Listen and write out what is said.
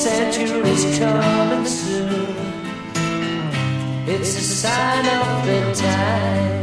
century's coming soon. It's a sign of the time.